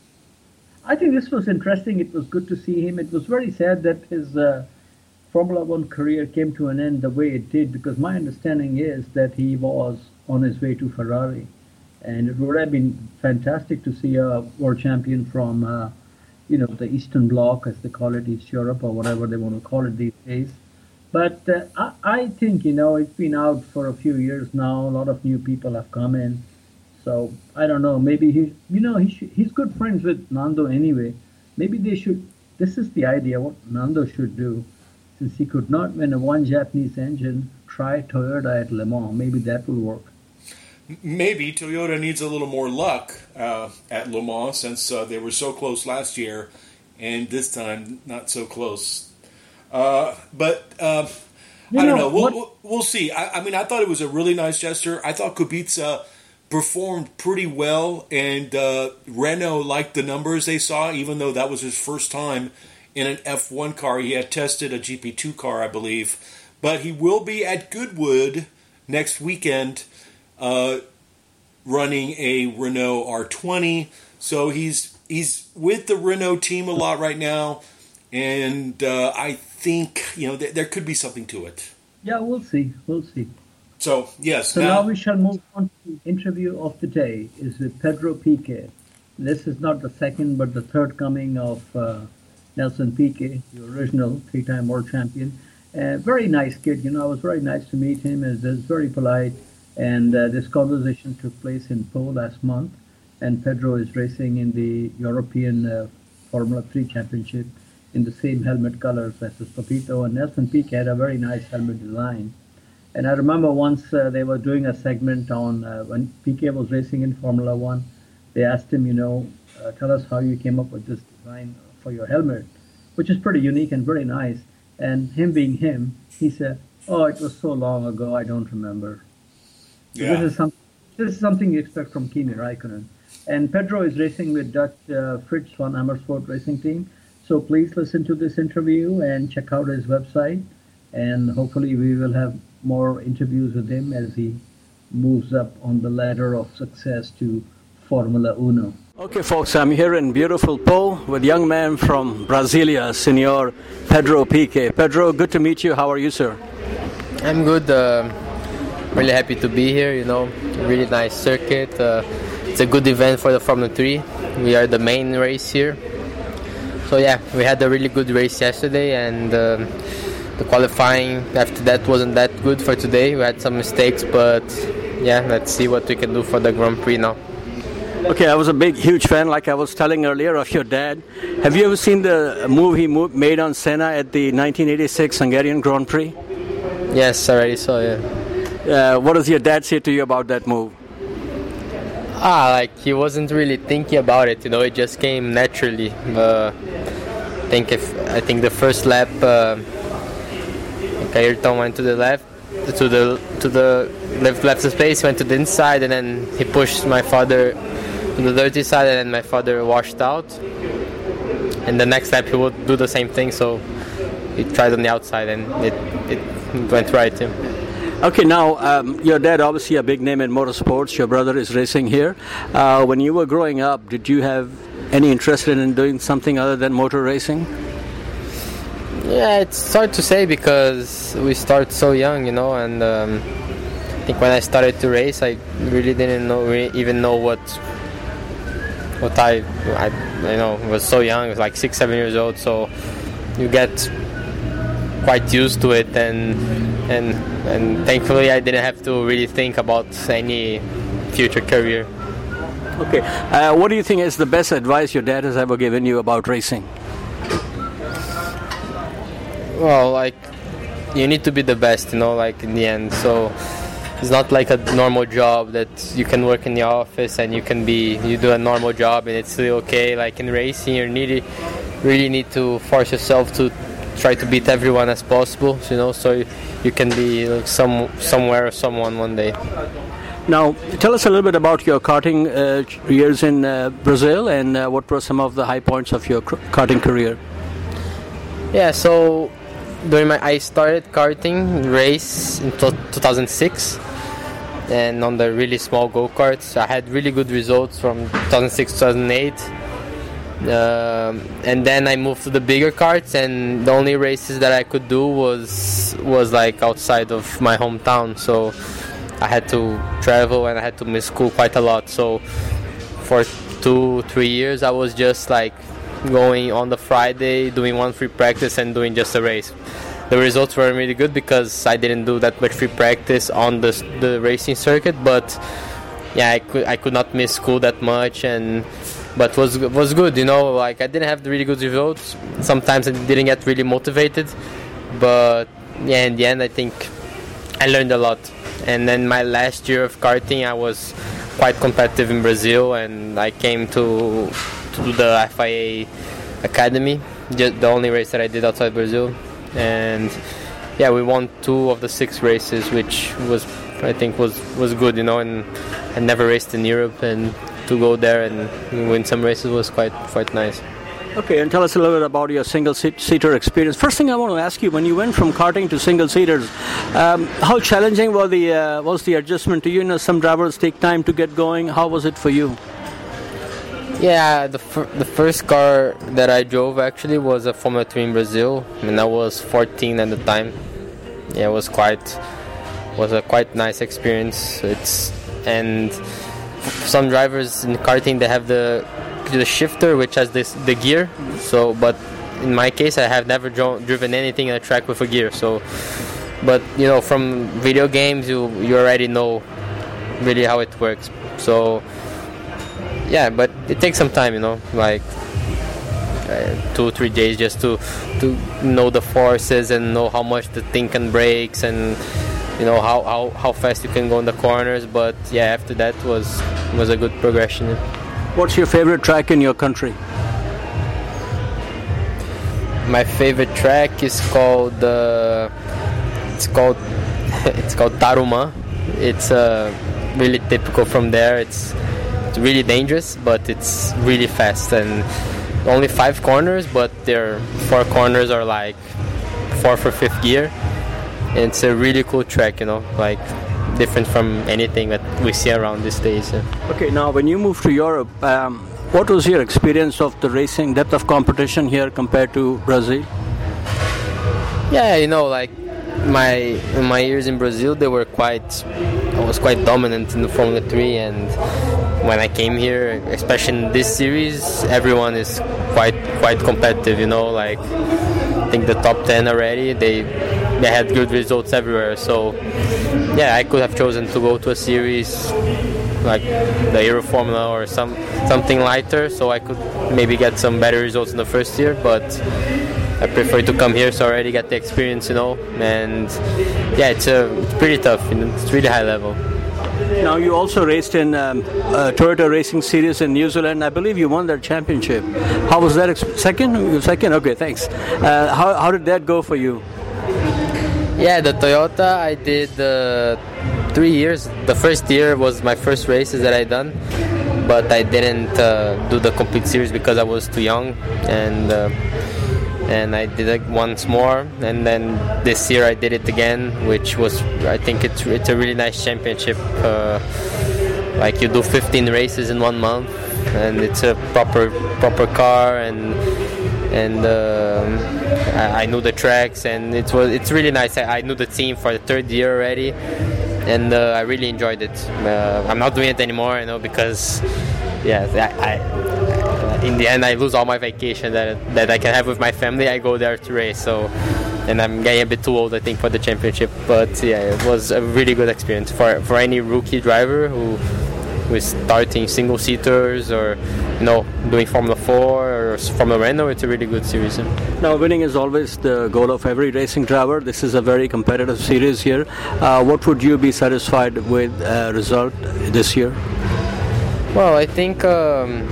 I think this was interesting. It was good to see him. It was very sad that his uh, Formula One career came to an end the way it did, because my understanding is that he was on his way to Ferrari. And it would have been fantastic to see a world champion from, uh, you know, the Eastern Bloc, as they call it, East Europe, or whatever they want to call it these days. But uh, I, I think, you know, it's been out for a few years now. A lot of new people have come in. So, I don't know, maybe he, you know, he should, he's good friends with Nando anyway. Maybe they should, this is the idea, what Nando should do. Since he could not win a one Japanese engine, try Toyota at Le Mans. Maybe that will work. Maybe Toyota needs a little more luck uh, at Le Mans, since uh, they were so close last year, and this time not so close. Uh, but uh, I don't know. know. We'll, what, we'll, we'll see. I, I mean, I thought it was a really nice gesture. I thought Kubica performed pretty well, and uh, Renault liked the numbers they saw, even though that was his first time in an F one car. He had tested a G P two car, I believe. But he will be at Goodwood next weekend uh, running a Renault R twenty. So he's he's with the Renault team a lot right now. And uh, I think, you know, th- there could be something to it. Yeah, we'll see. We'll see. So, yes. So now, now we shall move on to the interview of the day. Is with Pedro Piquet. This is not the second, but the third coming of uh, Nelson Piquet, the original three-time world champion. Uh, very nice kid. You know, it was very nice to meet him. He's very polite. And uh, this conversation took place in Pau last month. And Pedro is racing in the European uh, Formula three Championship in the same helmet colors as his Papito. And Nelson Piquet had a very nice helmet design. And I remember once uh, they were doing a segment on uh, when Piquet was racing in Formula One. They asked him, you know, uh, tell us how you came up with this design for your helmet, which is pretty unique and very nice. And him being him, he said, oh, it was so long ago, I don't remember. So yeah. This is some, this is something you expect from Kimi Raikkonen. And Pedro is racing with Dutch uh, Fritz van Amersfoort Racing Team. So please listen to this interview and check out his website. And hopefully we will have more interviews with him as he moves up on the ladder of success to Formula Uno. Okay, folks, I'm here in beautiful Pau with a young man from Brasilia, Senor Pedro Piquet. Pedro, good to meet you. How are you, sir? I'm good. Uh, really happy to be here, you know. Really nice circuit. Uh, it's a good event for the Formula three. We are the main race here. so yeah, we had a really good race yesterday, and um, the qualifying after that wasn't that good for today. We had some mistakes, but yeah, let's see what we can do for the Grand Prix now. Okay, I was a big, huge fan, like I was telling earlier, of your dad. Have you ever seen the move he moved, made on Senna at the nineteen eighty-six Hungarian Grand Prix? Yes, I already saw, yeah. Uh, what does your dad say to you about that move? Ah, like he wasn't really thinking about it, you know. It just came naturally. Uh, I think if I think the first lap, uh, Ayrton went to the left, to the to the left left space, went to the inside, and then he pushed my father to the dirty side, and then my father washed out. And the next lap he would do the same thing, so he tried on the outside, and it it went right. Yeah. Okay, now um, your dad obviously a big name in motorsports. Your brother is racing here. Uh, when you were growing up, did you have any interest in doing something other than motor racing? Yeah, it's hard to say because we start so young, you know. And um, I think when I started to race, I really didn't know even know what what I, I you know was so young. I was like six, seven years old. So you get quite used to it, and and and thankfully I didn't have to really think about any future career. Okay, uh, what do you think is the best advice your dad has ever given you about racing? Well, like you need to be the best, you know, like in the end. So it's not like a normal job that you can work in the office and you can be you do a normal job and it's still okay. Like in racing, you really really need to force yourself to try to beat everyone as possible, you know, so you, you can be like, some somewhere or someone one day. Now, tell us a little bit about your karting uh, years in uh, Brazil, and uh, what were some of the high points of your karting career? Yeah, so during my I started karting race in two thousand six, and on the really small go-karts. I had really good results from two thousand six to two thousand eight. Um, and then I moved to the bigger karts, and the only races that I could do was was like outside of my hometown, so I had to travel and I had to miss school quite a lot. So for two three years I was just like going on the Friday, doing one free practice and doing just a race. The results were really good because I didn't do that much free practice on the the racing circuit, but yeah, I could I could not miss school that much, and but was was good, you know. Like I didn't have the really good results. Sometimes I didn't get really motivated, but yeah, in the end, I think I learned a lot. And then my last year of karting, I was quite competitive in Brazil, and I came to to do the F I A Academy, just the only race that I did outside Brazil. And yeah, we won two of the six races, which was I think was was good, you know. And I never raced in Europe, and to go there and win some races was quite quite nice. Okay, and tell us a little bit about your single-seater experience. First thing I want to ask you, when you went from karting to single-seaters, um, how challenging was the uh, was the adjustment to you? You know, some drivers take time to get going. How was it for you? Yeah, the fir- the first car that I drove actually was a Formula three in Brazil, and I was fourteen at the time. Yeah, it was quite was a quite nice experience. It's and some drivers in karting, they have the the shifter, which has this the gear. So, but in my case, I have never dro- driven anything on a track with a gear. So, but you know, from video games, you you already know really how it works. So, yeah, but it takes some time, you know, like uh, two three days just to to know the forces and know how much the thing can brakes and you know how, how, how fast you can go in the corners. But yeah, after that was was a good progression. What's your favorite track in your country? My favorite track is called uh, it's called it's called Tarumã. It's uh, really typical from there. It's it's really dangerous, but it's really fast and only five corners, but their four corners are like four for fifth gear. And it's a really cool track, you know, like different from anything that we see around these days. Yeah. Okay, now when you moved to Europe, um, what was your experience of the racing depth of competition here compared to Brazil? Yeah, you know, like my in my years in Brazil, they were quite. I was quite dominant in the Formula Three, and when I came here, especially in this series, everyone is quite quite competitive. You know, like I think the top ten already. They they had good results everywhere. So yeah, I could have chosen to go to a series like the Euro Formula or some something lighter, so I could maybe get some better results in the first year. But I prefer to come here, so I already get the experience, you know. And yeah, it's a it's pretty tough. You know, it's really high level. Now, you also raced in um, uh, Toyota Racing Series in New Zealand. I believe you won that championship. How was that? Exp- second? Second? Okay, thanks. Uh, how how did that go for you? Yeah, the Toyota, I did uh, three years. The first year was my first races that I done, but I didn't uh, do the complete series because I was too young, and uh, and I did it once more, and then this year I did it again, which was, I think it's it's a really nice championship. Uh, like you do fifteen races in one month, and it's a proper proper car, and and um, I, I knew the tracks, and it was it's really nice. I, I knew the team for the third year already, and uh, I really enjoyed it. Uh, I'm not doing it anymore, you know, because yeah, I, I in the end I lose all my vacation that that I can have with my family. I go there to race, so and I'm getting a bit too old, I think, for the championship. But yeah, it was a really good experience for for any rookie driver who who is starting single seaters or you know doing Formula Four or Formula Renault. It's a really good series. Now, winning is always the goal of every racing driver. This is a very competitive series here. Uh, what would you be satisfied with uh, result this year? Well, I think um,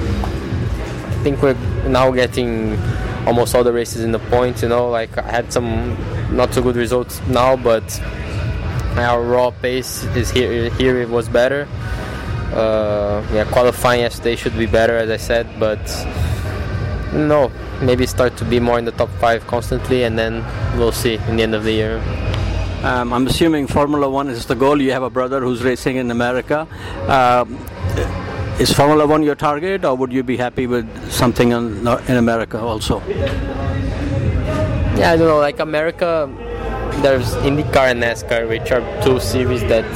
I think we're now getting almost all the races in the points. You know, like I had some not so good results now, but our raw pace is here. Here it was better. Uh, yeah, qualifying yesterday should be better, as I said, but no, maybe start to be more in the top five constantly, and then we'll see in the end of the year. Um, I'm assuming Formula One is the goal. You have a brother who's racing in America. Um, is Formula One your target, or would you be happy with something in, in America also? Yeah, I don't know. Like America, there's IndyCar and NASCAR, which are two series that.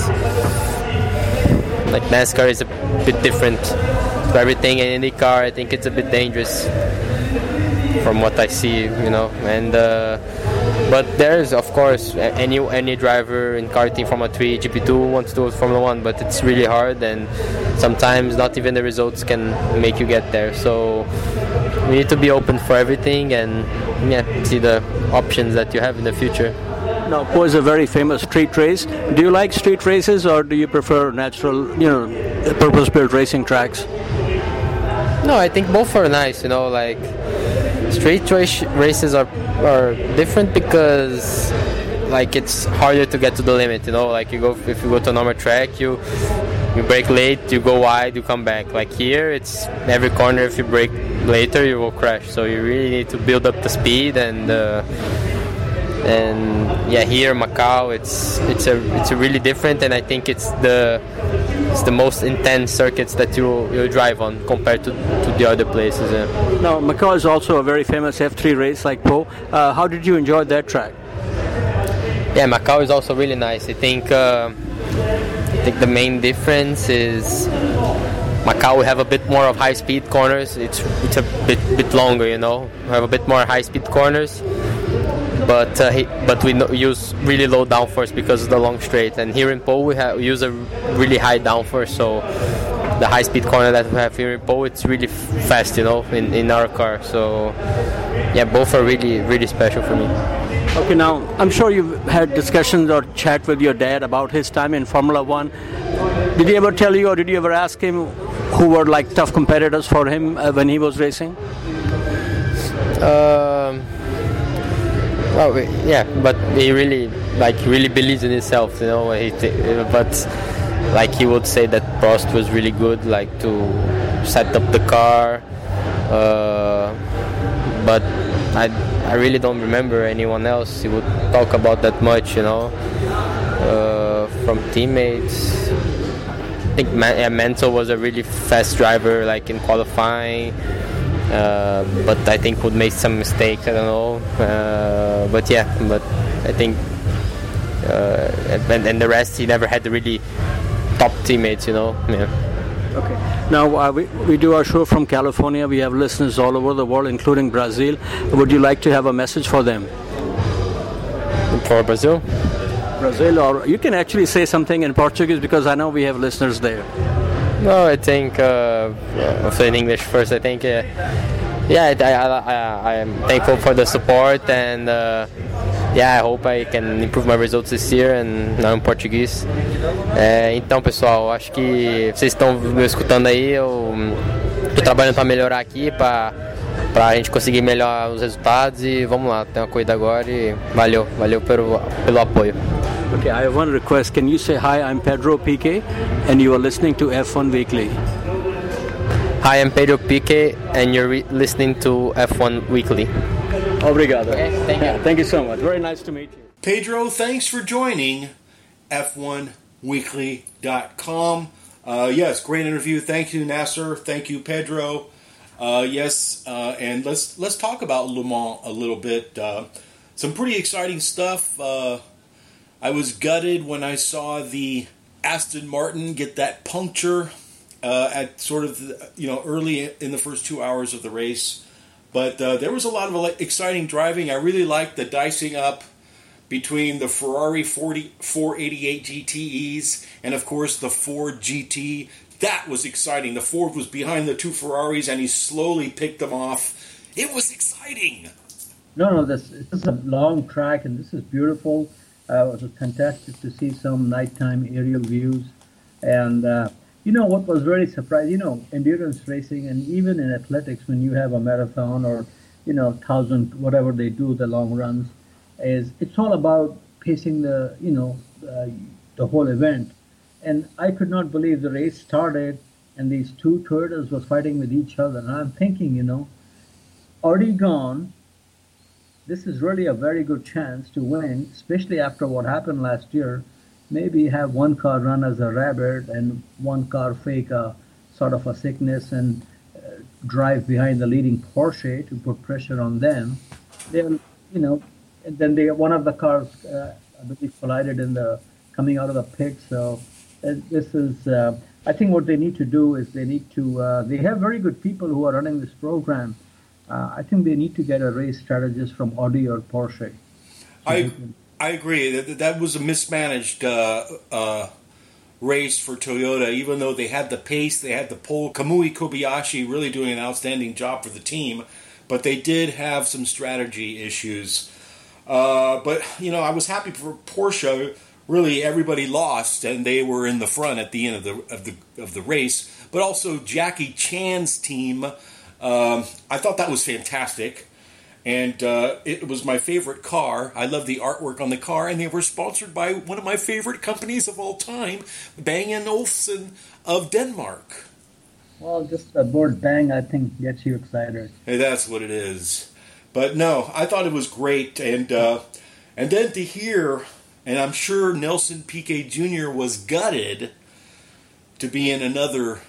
Like NASCAR is a bit different to everything, and IndyCar I think it's a bit dangerous from what I see, you know. And uh, but there's of course any any driver in karting Formula three, G P two wants to do Formula One, but it's really hard, and sometimes not even the results can make you get there. So we need to be open for everything and yeah, see the options that you have in the future. Now, Po is a very famous street race. Do you like street races, or do you prefer natural, you know, purpose-built racing tracks? No, I think both are nice. You know, like street race races are are different because, like, it's harder to get to the limit. You know, like you go if you go to a normal track, you you brake late, you go wide, you come back. Like here, it's every corner. If you brake later, you will crash. So you really need to build up the speed and. Uh, And yeah, here Macau, it's it's a it's a really different, and I think it's the it's the most intense circuits that you you drive on compared to, to the other places. Yeah. Now, Macau is also a very famous F three race like Po. Uh, how did you enjoy that track? Yeah, Macau is also really nice. I think uh, I think the main difference is Macau we have a bit more of high speed corners. It's it's a bit bit longer, you know. We have a bit more high speed corners. But uh, he, but we no, use really low downforce because of the long straight. And here in Po we, have, we use a really high downforce, so the high speed corner that we have here in Po, it's really f- fast, you know, in, in our car. So yeah, both are really really special for me. Okay, now I'm sure you've had discussions or chat with your dad about his time in Formula One. Did he ever tell you, or did you ever ask him who were like tough competitors for him uh, when he was racing? Um. Oh yeah, but he really like he really believes in himself, you know. He th- but like he would say that Prost was really good, like to set up the car. Uh, but I I really don't remember anyone else he would talk about that much, you know. Uh, from teammates, I think Man- yeah, Mansell was a really fast driver, like in qualifying. Uh, but I think would make some mistakes. I don't know. Uh, but yeah, but I think uh, and, and the rest he never had the really top teammates, you know. Yeah. Okay. Now uh, we we do our show from California. We have listeners all over the world, including Brazil. Would you like to have a message for them? For Brazil? Brazil, or you can actually say something in Portuguese because I know we have listeners there. No, I think uh, I'll say in English first. I think, uh, yeah, I, I, I, I'm thankful for the support, and uh, yeah, I hope I can improve my results this year, and now em português. É, então, pessoal, acho que vocês estão me escutando aí. Eu estou trabalhando para melhorar aqui, para para a gente conseguir melhorar os resultados, e vamos lá, tem uma corrida agora e valeu, valeu pelo pelo apoio. Okay, I have one request. Can you say hi? I'm Pedro Piquet, and you are listening to F one Weekly. Hi, I'm Pedro Piquet, and you're re- listening to F one Weekly. Obrigado. Okay, thank you. Thank you so much. Very nice to meet you. Pedro, thanks for joining F one weekly dot com. Uh, yes, great interview. Thank you, Nasser. Thank you, Pedro. Uh, yes, uh, and let's let's talk about Le Mans a little bit. Uh, some pretty exciting stuff. Uh, I was gutted when I saw the Aston Martin get that puncture uh, at sort of the, you know early in the first two hours of the race. But uh, there was a lot of exciting driving. I really liked the dicing up between the Ferrari forty, four eighty-eight G T Es and, of course, the Ford G T. That was exciting. The Ford was behind the two Ferraris, and he slowly picked them off. It was exciting. No, no, this, this is a long track, and this is beautiful. Uh, it was fantastic to see some nighttime aerial views. And, uh, you know, what was very surprising, you know, endurance racing, and even in athletics, when you have a marathon or, you know, thousand, whatever they do, the long runs, is it's all about pacing the, you know, uh, the whole event. And I could not believe the race started and these two Toyotas were fighting with each other. And I'm thinking, you know, already gone, this is really a very good chance to win, especially after what happened last year. Maybe have one car run as a rabbit and one car fake a sort of a sickness and uh, drive behind the leading Porsche to put pressure on them. They'll, you know, and then they one of the cars, uh, I believe, collided in the coming out of the pit. So uh, this is, uh, I think, what they need to do is they need to. Uh, they have very good people who are running this program. Uh, I think they need to get a race strategist from Audi or Porsche. I I agree that that was a mismanaged uh, uh, race for Toyota. Even though they had the pace, they had the pole. Kamui Kobayashi really doing an outstanding job for the team, but they did have some strategy issues. Uh, but you know, I was happy for Porsche. Really, everybody lost, and they were in the front at the end of the of the of the race. But also Jackie Chan's team. Um, I thought that was fantastic. And uh, it was my favorite car. I love the artwork on the car, and they were sponsored by one of my favorite companies of all time, Bang and Olufsen of Denmark. Well, just the word "bang" I think gets you excited. Hey, that's what it is. But no, I thought it was great, and uh, and then to hear, and I'm sure Nelson Piquet Junior was gutted to be in another,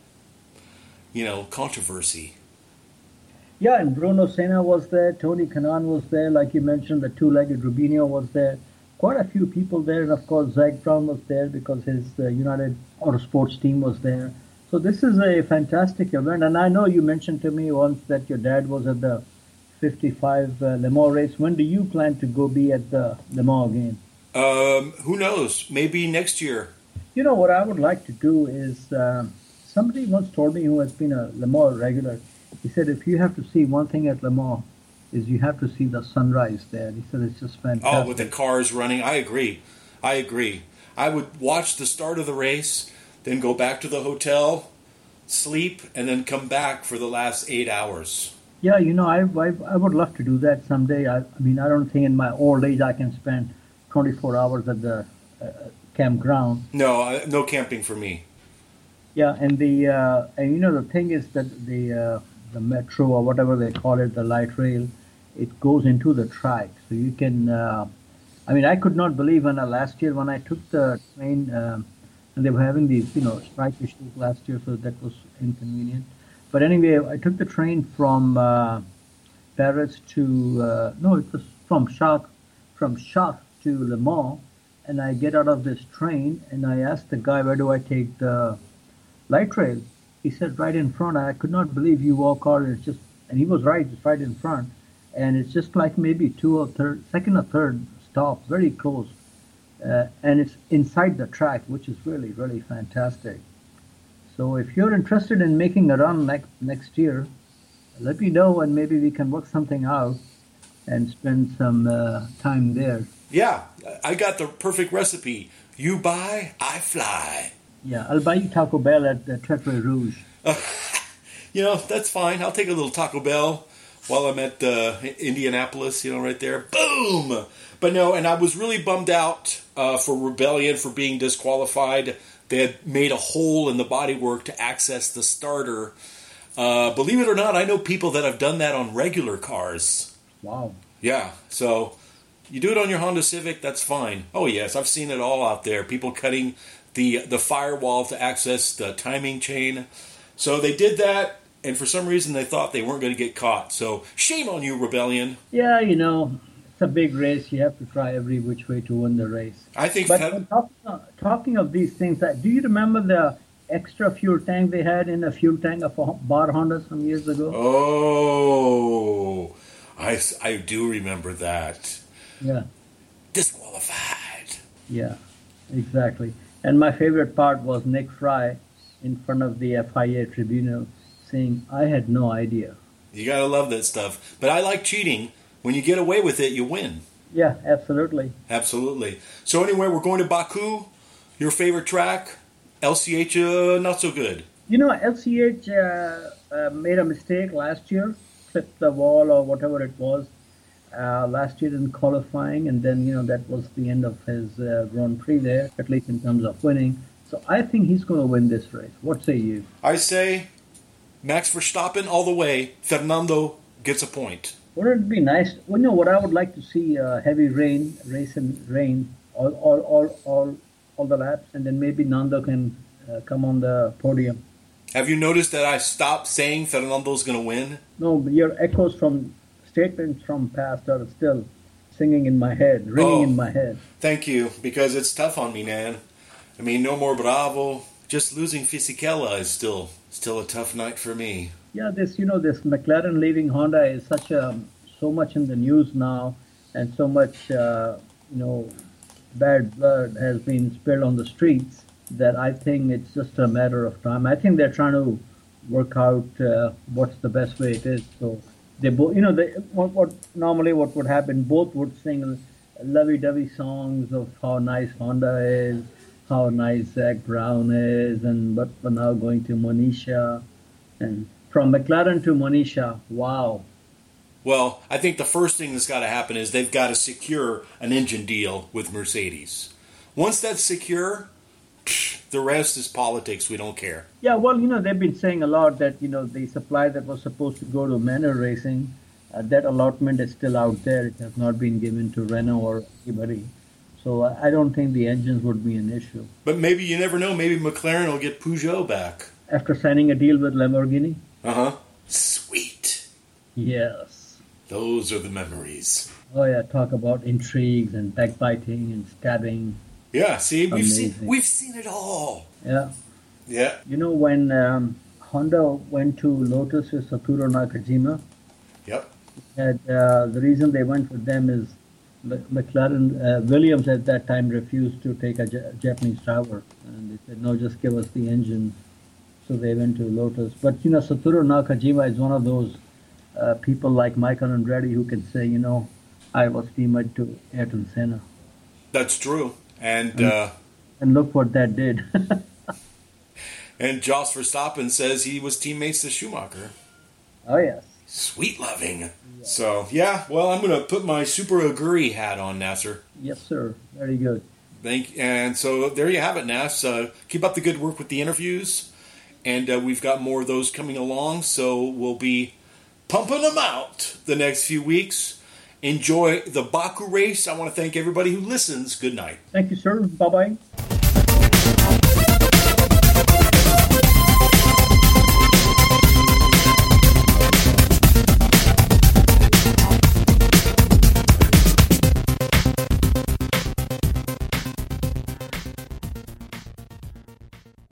you know, controversy. Yeah, and Bruno Senna was there, Tony Kanaan was there, like you mentioned, the two-legged Rubinho was there. Quite a few people there, and of course Zach Brown was there because his uh, United Autosports team was there. So this is a fantastic event, and I know you mentioned to me once that your dad was at the fifty-five uh, Le Mans race. When do you plan to go be at the Le Mans again? Um, who knows? Maybe next year. You know, what I would like to do is, um, somebody once told me who has been a Le Mans regular, he said, if you have to see one thing at Le Mans, is you have to see the sunrise there. He said it's just fantastic. Oh, with the cars running. I agree. I agree. I would watch the start of the race, then go back to the hotel, sleep, and then come back for the last eight hours. Yeah, you know, I I, I would love to do that someday. I, I mean, I don't think in my old age I can spend twenty-four hours at the uh, campground. No, I, no camping for me. Yeah, and the uh, and you know the thing is that the uh, the metro or whatever they call it, the light rail, it goes into the track, so you can. Uh, I mean, I could not believe when uh, last year when I took the train, um, and they were having these, you know, strike issues last year, so that was inconvenient. But anyway, I took the train from uh, Paris to uh, no, it was from Chartres, from Chartres to Le Mans, and I get out of this train, and I ask the guy, where do I take the light rail? He said, right in front. I could not believe you walk out. It's just, and he was right, it's right in front. And it's just like maybe two or third, second or third stop, very close. Uh, and it's inside the track, which is really, really fantastic. So if you're interested in making a run next next year, let me know, and maybe we can work something out and spend some uh, time there. Yeah, I got the perfect recipe. You buy, I fly. Yeah, I'll buy you Taco Bell at the Tréteaux Rouge. Uh, you know, that's fine. I'll take a little Taco Bell while I'm at uh, Indianapolis, you know, right there. Boom! But no, and I was really bummed out uh, for Rebellion for being disqualified. They had made a hole in the bodywork to access the starter. Uh, believe it or not, I know people that have done that on regular cars. Wow. Yeah, so you do it on your Honda Civic, that's fine. Oh yes, I've seen it all out there. People cutting the the firewall to access the timing chain. So they did that, and for some reason they thought they weren't going to get caught. So shame on you, Rebellion. Yeah, you know, it's a big race. You have to try every which way to win the race. I think. But that, talking, of, talking of these things, do you remember the extra fuel tank they had in a fuel tank of a bar Honda some years ago? Oh, I, I do remember that. Yeah. Disqualified. Yeah, exactly. And my favorite part was Nick Fry in front of the F I A tribunal saying, I had no idea. You gotta love that stuff. But I like cheating. When you get away with it, you win. Yeah, absolutely. Absolutely. So anyway, we're going to Baku. Your favorite track? L C H, uh, not so good. You know, L C H uh, uh, made a mistake last year, clipped the wall or whatever it was, uh, last year in qualifying, and then, you know, that was the end of his uh, Grand Prix there, at least in terms of winning. So I think he's going to win this race. What say you? I say Max Verstappen all the way. Fernando gets a point. Wouldn't it be nice? Well, you know, what I would like to see uh, heavy rain, race and rain, all, all, all, all, all the laps, and then maybe Nando can uh, come on the podium. Have you noticed that I stopped saying Fernando's going to win? No, but your echoes from statements from past are still singing in my head, ringing oh, in my head. Thank you, because it's tough on me, man. I mean, no more Bravo. Just losing Fisichella is still still a tough night for me. Yeah, this, you know, this McLaren leaving Honda is such a, so much in the news now, and so much, uh, you know, bad blood has been spilled on the streets that I think it's just a matter of time. I think they're trying to work out uh, what's the best way it is. So they both, you know, they, what, what normally what would happen, both would sing lovey-dovey songs of how nice Honda is, how nice Zach Brown is, and but we're now going to Monisha, and from McLaren to Monisha, wow. Well, I think the first thing that's got to happen is they've got to secure an engine deal with Mercedes. Once that's secure, the rest is politics. We don't care. Yeah, well, you know, they've been saying a lot that, you know, the supply that was supposed to go to Manor Racing, uh, that allotment is still out there. It has not been given to Renault or anybody. So I don't think the engines would be an issue. But maybe, you never know, maybe McLaren will get Peugeot back. After signing a deal with Lamborghini? Uh-huh. Sweet. Yes. Those are the memories. Oh, yeah, talk about intrigues and backbiting and stabbing. Yeah, see, we've Amazing. seen we've seen it all. Yeah. Yeah. You know, when um, Honda went to Lotus with Satoru Nakajima, Yep. had, uh, the reason they went with them is McLaren, uh, Williams at that time refused to take a J- Japanese driver. And they said, no, just give us the engine. So they went to Lotus. But, you know, Satoru Nakajima is one of those uh, people like Michael Andretti who can say, you know, I was teammate to Ayrton Senna. That's true. And And, uh, and look what that did. and Jos Verstappen says he was teammates to Schumacher. Oh, yes. Sweet loving. Yeah. So, yeah, well, I'm going to put my super agree hat on, Nasser. Yes, sir. Very good. Thank, and so there you have it, Nas. Uh, keep up the good work with the interviews. And uh, we've got more of those coming along, so we'll be pumping them out the next few weeks. Enjoy the Baku race. I want to thank everybody who listens. Good night. Thank you, sir. Bye-bye.